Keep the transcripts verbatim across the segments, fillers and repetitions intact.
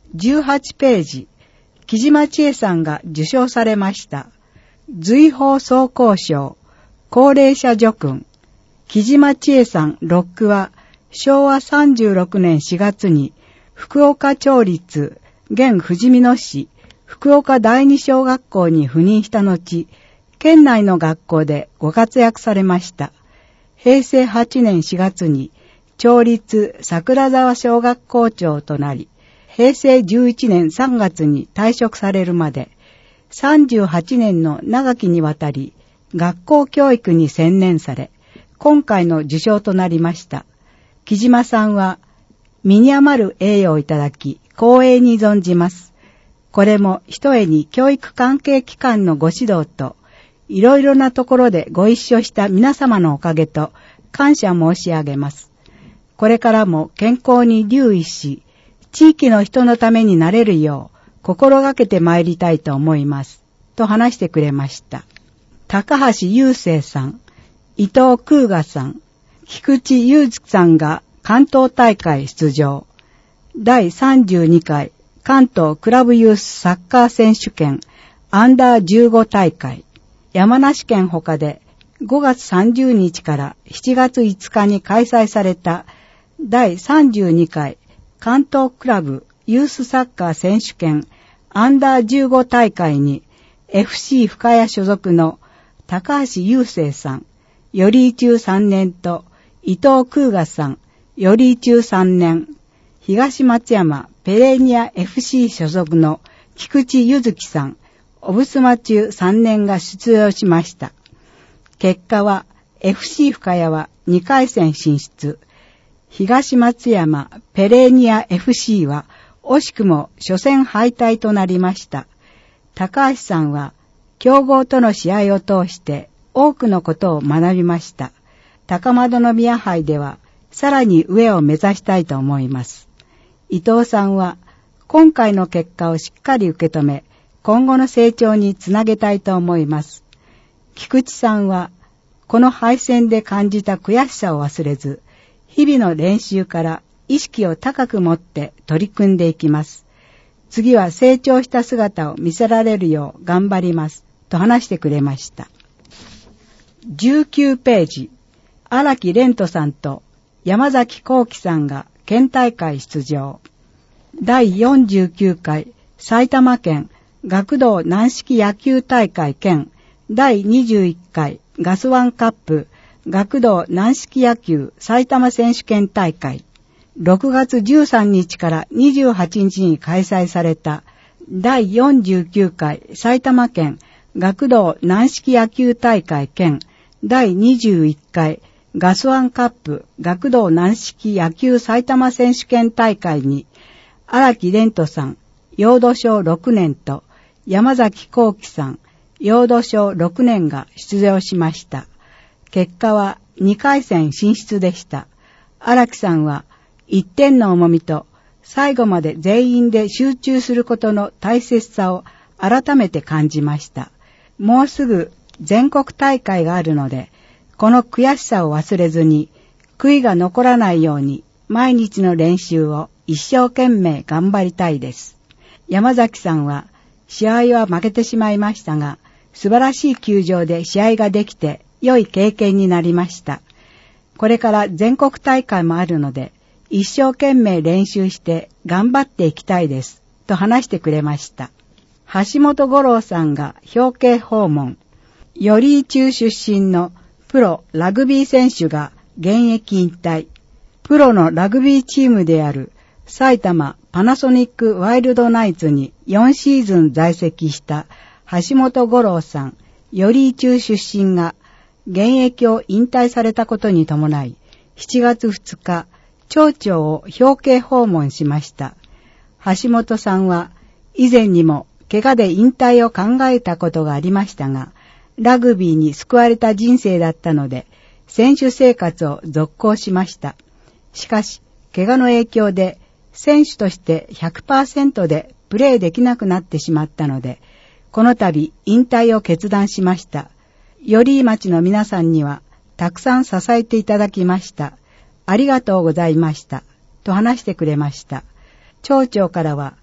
じゅうはちページ、木島千恵さんが受賞されました。随宝総工賞、高齢者叙勲。木島千恵さんロックは、しょうわさんじゅうろくねんしがつに、福岡町立、現富士見野市、福岡第二小学校に赴任した後、県内の学校でご活躍されました。へいせいはちねんしがつに、町立桜沢小学校長となり、へいせいじゅういちねんさんがつに退職されるまで、さんじゅうはちねんの長きにわたり、学校教育に専念され、今回の受賞となりました。木島さんは、身に余る栄誉をいただき、光栄に存じます。これもひとえに教育関係機関のご指導と、いろいろなところでご一緒した皆様のおかげと感謝申し上げます。これからも健康に留意し、地域の人のためになれるよう心がけてまいりたいと思います。と話してくれました。高橋雄生さん、伊藤空河さん、菊池雄二さんが関東大会出場。だいさんじゅうにかい関東クラブユースサッカー選手権アンダーじゅうご大会。山梨県他でごがつさんじゅうにちからしちがついつかに開催されただいさんじゅうにかい関東クラブユースサッカー選手権アンダーじゅうご大会に エフシー 深谷所属の高橋雄生さん、より中さんねんと伊藤空河さん、より中さんねん、東松山ペレーニア エフシー 所属の菊池雄月さん、オブスマ中さんねんが出場しました。結果は エフシー 深谷はにかい戦進出、東松山ペレーニア エフシー は惜しくも初戦敗退となりました。高橋さんは強豪との試合を通して多くのことを学びました。高円宮杯ではさらに上を目指したいと思います。伊藤さんは今回の結果をしっかり受け止め、今後の成長につなげたいと思います。菊池さんはこの敗戦で感じた悔しさを忘れず、日々の練習から意識を高く持って取り組んでいきます。次は成長した姿を見せられるよう頑張ります。と話してくれました。じゅうきゅうページ、荒木蓮人さんと山崎幸喜さんが県大会出場。だいよんじゅうきゅうかい埼玉県学童軟式野球大会兼だいにじゅういっかいガスワンカップ学童軟式野球埼玉選手権大会。ろくがつじゅうさんにちからにじゅうはちにちに開催されただいよんじゅうきゅうかい埼玉県学童軟式野球大会兼だいにじゅういっかいガスワンカップ学童軟式野球埼玉選手権大会に荒木蓮人さん、用土賞ろくねんと山崎幸喜さん、用土賞ろくねんが出場しました。結果はにかい戦進出でした。荒木さんはいってんの重みと最後まで全員で集中することの大切さを改めて感じました。もうすぐ全国大会があるので、この悔しさを忘れずに、悔いが残らないように毎日の練習を一生懸命頑張りたいです。山崎さんは試合は負けてしまいましたが、素晴らしい球場で試合ができて良い経験になりました。これから全国大会もあるので、一生懸命練習して頑張っていきたいです。と話してくれました。橋本五郎さんが表敬訪問。寄居中出身のプロラグビー選手が現役引退。プロのラグビーチームである埼玉パナソニックワイルドナイツによんシーズン在籍した橋本五郎さん、寄居中出身が現役を引退されたことに伴い、しちがつふつか、町長を表敬訪問しました。橋本さんは以前にも怪我で引退を考えたことがありましたが、ラグビーに救われた人生だったので、選手生活を続行しました。しかし、怪我の影響で選手として ひゃくパーセント でプレーできなくなってしまったので、この度引退を決断しました。寄居町の皆さんにはたくさん支えていただきました。ありがとうございました。と話してくれました。町長からは、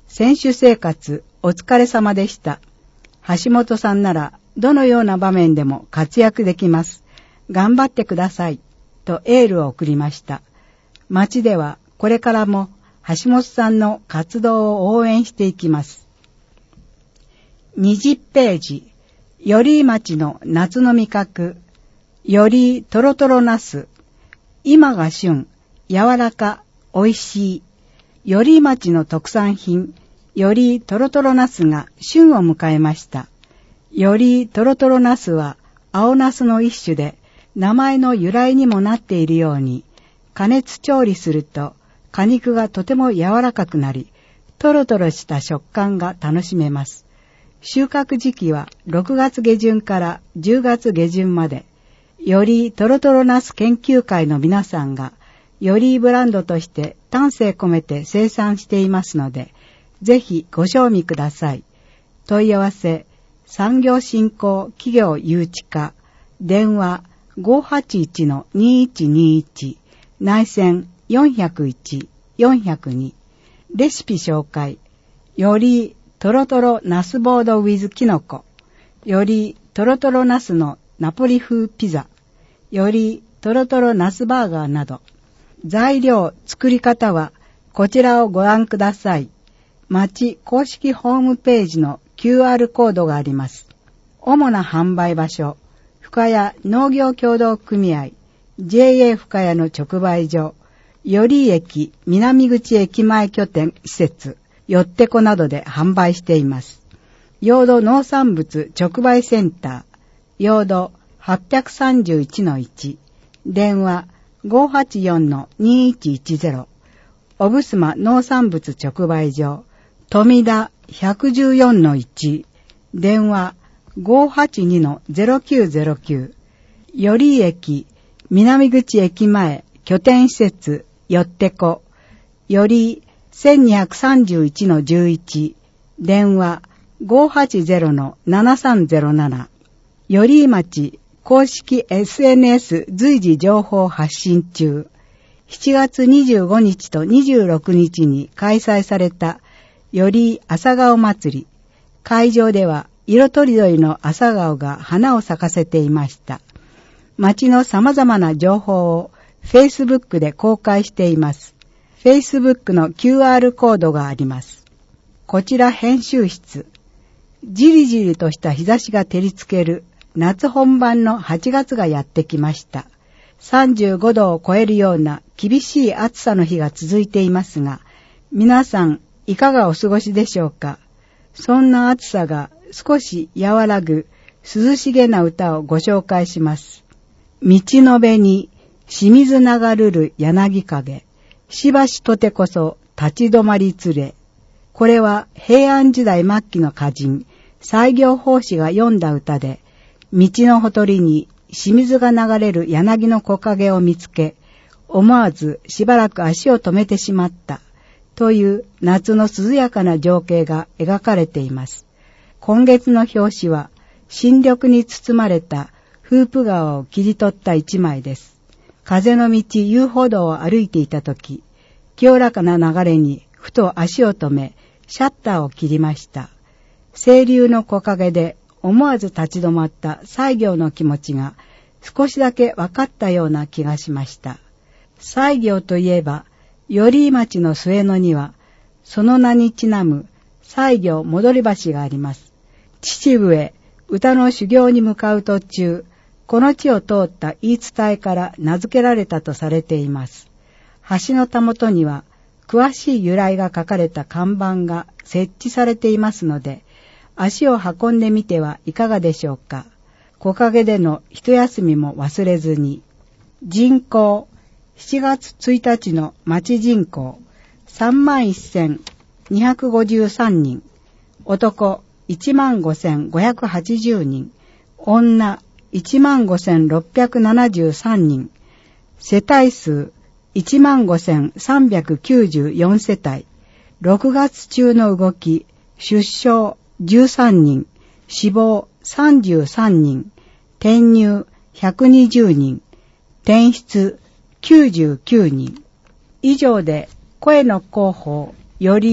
選手生活お疲れ様でした。橋本さんならどのような場面でも活躍できます。頑張ってください。とエールを送りました。町ではこれからも橋本さんの活動を応援していきます。にじゅっページ、寄居町の夏の味覚、寄居とろとろナス、今が旬、柔らか、おいしい。寄居町の特産品、寄居とろとろナスが旬を迎えました。寄居とろとろナスは青ナスの一種で、名前の由来にもなっているように、加熱調理すると果肉がとても柔らかくなり、とろとろした食感が楽しめます。収穫時期はろくがつげじゅんからじゅうがつげじゅんまで、寄居とろとろナス研究会の皆さんが、寄居ブランドとして丹精込めて生産していますので、ぜひご賞味ください。問い合わせ、産業振興企業誘致課、電話 ごーはちいちのにーいちにーいち、内線よんまるいち、よんまるに、レシピ紹介、寄居とろとろナスボードウィズキノコ、寄居とろとろナスのナポリ風ピザ、寄居とろとろナスバーガーなど、材料、作り方はこちらをご覧ください。町公式ホームページの キューアール コードがあります。主な販売場所、深谷農業協同組合、ジェーエー 深谷の直売所、寄居駅南口駅前拠点施設、よってこなどで販売しています。用土農産物直売センター、用土 はっぴゃくさんじゅういちのいち、電話 ごーはちよんのにーいちいちゼロ、おぶすま農産物直売所、富田 ひゃくじゅうよんのいち、電話 ごーはちにのゼロきゅうゼロきゅう、寄居駅南口駅前拠点施設よってこ、寄居せんにひゃくさんじゅういちのじゅういち、電話 ごーはちゼロのななさんゼロなな、寄居町公式 エスエヌエス 随時情報発信中。しちがつにじゅうごにちとにじゅうろくにちに開催された寄居朝顔祭り。会場では色とりどりの朝顔が花を咲かせていました。町の様々な情報を Facebook で公開しています。Facebook の キューアール コードがあります。こちら編集室。じりじりとした日差しが照りつける夏本番のはちがつがやってきました。さんじゅうごどを超えるような厳しい暑さの日が続いていますが、皆さんいかがお過ごしでしょうか。そんな暑さが少し和らぐ涼しげな歌をご紹介します。道の辺に清水流るる柳陰、しばしとてこそ立ち止まりつれ。これは平安時代末期の歌人、西行法師が読んだ歌で、道のほとりに清水が流れる柳の木陰を見つけ、思わずしばらく足を止めてしまったという夏の涼やかな情景が描かれています。今月の表紙は新緑に包まれたフープ川を切り取った一枚です。風の道遊歩道を歩いていたとき、清らかな流れにふと足を止め、シャッターを切りました。清流の木陰で思わず立ち止まった西行の気持ちが少しだけ分かったような気がしました。西行といえば、寄居町の末野には、その名にちなむ西行戻り橋があります。秩父へ歌の修行に向かう途中、この地を通った言い伝えから名付けられたとされています。橋のたもとには、詳しい由来が書かれた看板が設置されていますので、足を運んでみてはいかがでしょうか。木陰での一休みも忘れずに。人口、しちがつついたちの町人口、さんまんせんにひゃくごじゅうさんにん。男、いちまんごせんごひゃくはちじゅうにん。女、いちまんごせんろっぴゃくななじゅうさんにん。世帯数、いちまんごせんさんびゃくきゅうじゅうよんせたい。ろくがつ中の動き、出生じゅうさんにん、死亡さんじゅうさんにん、転入ひゃくにじゅうにん、転出きゅうじゅうきゅうにん。以上で声の広報、寄居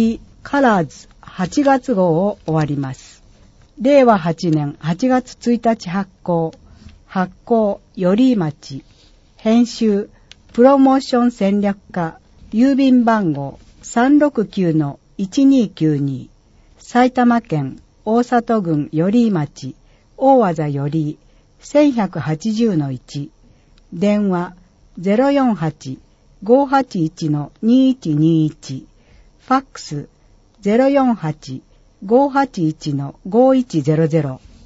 カラーズはちがつ号を終わります。れいわはちねんはちがつついたち発行。発行、寄居町。編集、プロモーション戦略課。郵便番号 さんろくきゅうのいちにきゅうに。埼玉県大里郡寄居町。大和座寄居 せんひゃくはちじゅうのいち。電話 ゼロよんはち ごーはちいちのにいちにいち。ファックス ゼロよんはち ごーはちいちのごーいちゼロゼロ。